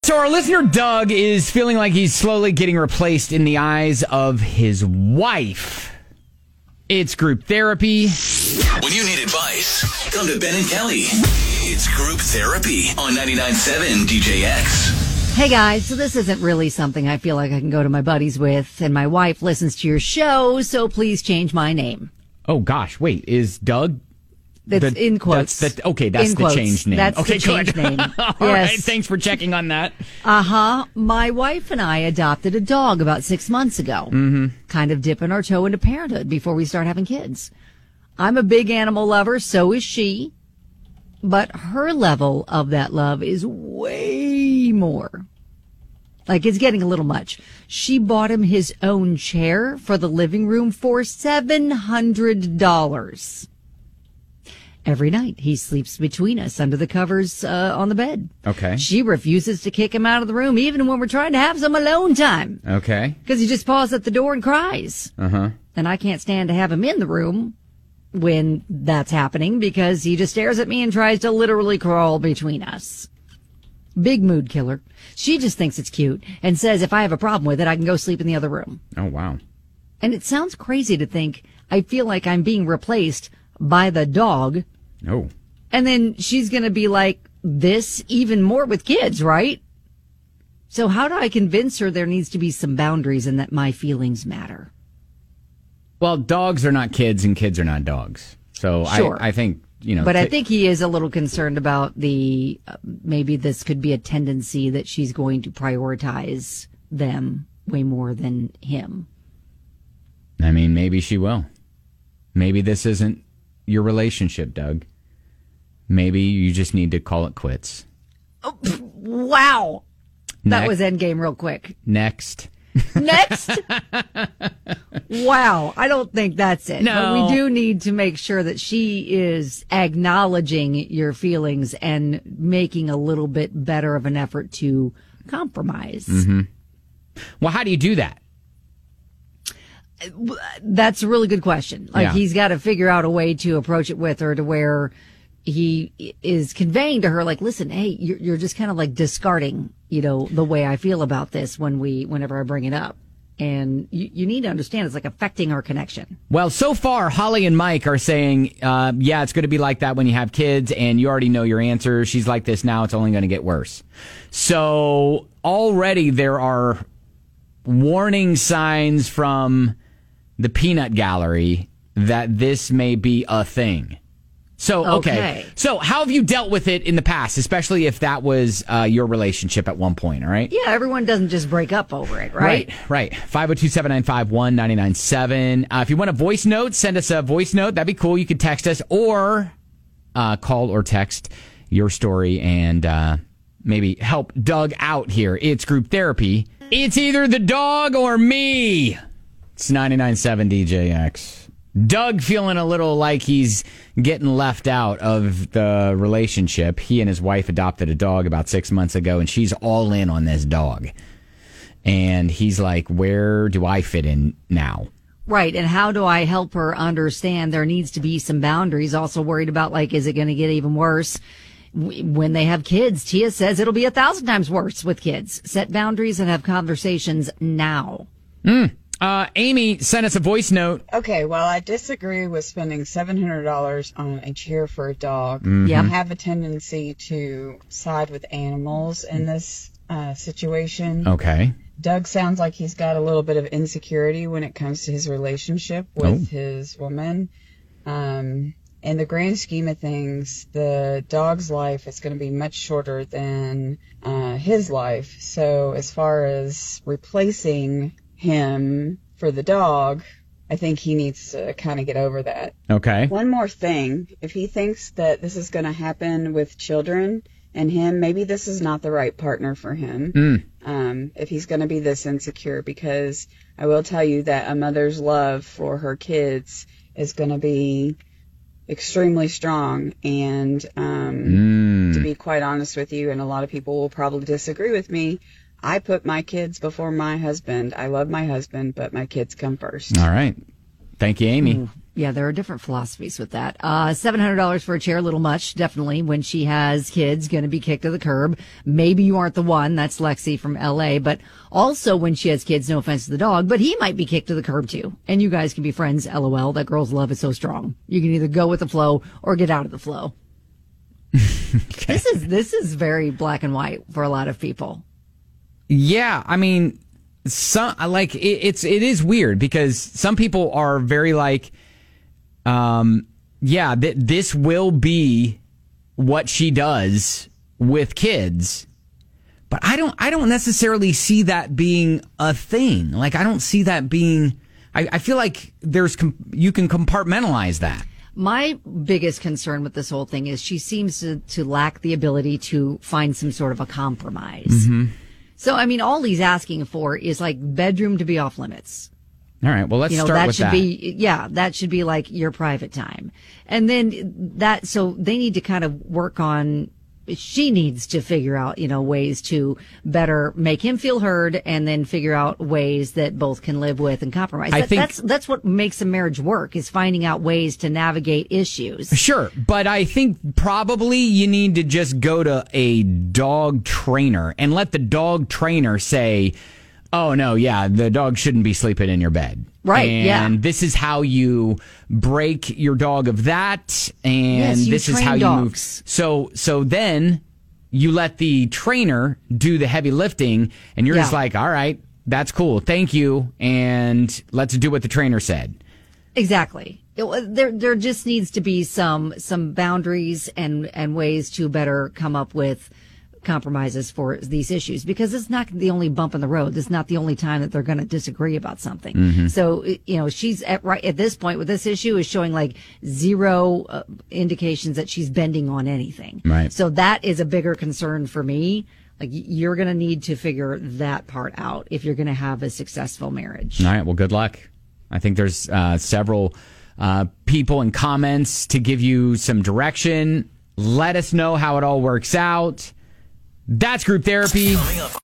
So our listener, Doug, is feeling like he's slowly getting replaced in the eyes of his wife. It's group therapy. When you need advice, come to Ben and Kelly. It's group therapy on 99.7 DJX. Hey guys, so this isn't really something I feel like I can go to my buddies with, and my wife listens to your show, so please change my name. Oh gosh, wait, is Doug? That's in quotes. That's the quotes. changed name. That's okay, the changed name. All yes. right, thanks for checking on that. My wife and I adopted a dog about 6 months ago. Mm-hmm. Kind of dipping our toe into parenthood before we start having kids. I'm a big animal lover, so is she. But her level of that love is way more. Like, it's getting a little much. She bought him his own chair for the living room for $700. Every night, he sleeps between us under the covers on the bed. Okay. She refuses to kick him out of the room, even when we're trying to have some alone time. Okay. Because he just paws at the door and cries. Uh-huh. And I can't stand to have him in the room when that's happening because he just stares at me and tries to literally crawl between us. Big mood killer. She just thinks it's cute and says if I have a problem with it, I can go sleep in the other room. Oh, wow. And it sounds crazy to think I feel like I'm being replaced by the dog. Oh. And then she's going to be like this even more with kids, right? So how do I convince her there needs to be some boundaries and that my feelings matter? Well, dogs are not kids and kids are not dogs. So sure. I think, But I think he is a little concerned about the, maybe this could be a tendency that she's going to prioritize them way more than him. I mean, maybe she will. Maybe this isn't your relationship, Doug. Maybe you just need to call it quits. Oh, wow. That was endgame real quick. Next. Wow. I don't think that's it. No. But we do need to make sure that she is acknowledging your feelings and making a little bit better of an effort to compromise. Mm-hmm. Well, how do you do that? That's a really good question. Like, Yeah. he's got to figure out a way to approach it with her to where he is conveying to her, like, listen, hey, you're just kind of like discarding, the way I feel about this whenever I bring it up. And you need to understand it's like affecting our connection. Well, so far, Holly and Mike are saying, yeah, it's going to be like that when you have kids, and you already know your answer. She's like this now. It's only going to get worse. So already there are warning signs from the peanut gallery that this may be a thing. So, okay. So how have you dealt with it in the past, especially if that was your relationship at one point, all right? Yeah, everyone doesn't just break up over it, right? Right. 502-795-1997. If you want a voice note, send us a voice note. That'd be cool. You could text us or call or text your story and maybe help Doug out here. It's group therapy. It's either the dog or me. It's 99.7 DJX. Doug feeling a little like he's getting left out of the relationship. He and his wife adopted a dog about 6 months ago, and she's all in on this dog. And he's like, where do I fit in now? Right. And how do I help her understand there needs to be some boundaries? Also worried about, like, is it going to get even worse when they have kids? Tia says it'll be 1,000 times worse with kids. Set boundaries and have conversations now. Amy sent us a voice note. Okay, well, I disagree with spending $700 on a chair for a dog. Mm-hmm. Yeah. I have a tendency to side with animals in this situation. Okay. Doug sounds like he's got a little bit of insecurity when it comes to his relationship with his woman. In the grand scheme of things, the dog's life is going to be much shorter than his life. So as far as replacing him for the dog, I think he needs to kind of get over that. Okay. One more thing. If he thinks that this is going to happen with children and him, maybe this is not the right partner for him. If he's going to be this insecure, because I will tell you that a mother's love for her kids is going to be extremely strong. And to be quite honest with you, and a lot of people will probably disagree with me, I put my kids before my husband. I love my husband, but my kids come first. All right. Thank you, Amy. Yeah, there are different philosophies with that. $700 for a chair, a little much, definitely. When she has kids, going to be kicked to the curb. Maybe you aren't the one. That's Lexi from LA. But also when she has kids, no offense to the dog, but he might be kicked to the curb too. And you guys can be friends, LOL. That girl's love is so strong. You can either go with the flow or get out of the flow. Okay. This is very black and white for a lot of people. Yeah, I mean, it is weird because some people are very like, this will be what she does with kids, but I don't necessarily see that being a thing. Like, I don't see that being. I feel like you can compartmentalize that. My biggest concern with this whole thing is she seems to lack the ability to find some sort of a compromise. Mm-hmm. So, I mean, all he's asking for is like bedroom to be off limits. All right. Well, let's start with that. That should be like your private time. And then so they need to kind of work on, she needs to figure out, ways to better make him feel heard and then figure out ways that both can live with and compromise. That's what makes a marriage work, is finding out ways to navigate issues. Sure. But I think probably you need to just go to a dog trainer and let the dog trainer say, oh, no, yeah, the dog shouldn't be sleeping in your bed. Right, and this is how you break your dog of that, and this is how you move. So then you let the trainer do the heavy lifting, and you're just like, all right, that's cool, thank you, and let's do what the trainer said. Exactly. There just needs to be some boundaries and ways to better come up with compromises for these issues, because it's not the only bump in the road. It's not the only time that they're going to disagree about something. Mm-hmm. So, she's at this point with this issue is showing like zero indications that she's bending on anything. Right. So that is a bigger concern for me. Like, you're going to need to figure that part out if you're going to have a successful marriage. All right. Well, good luck. I think there's several people and comments to give you some direction. Let us know how it all works out. That's Group Therapy.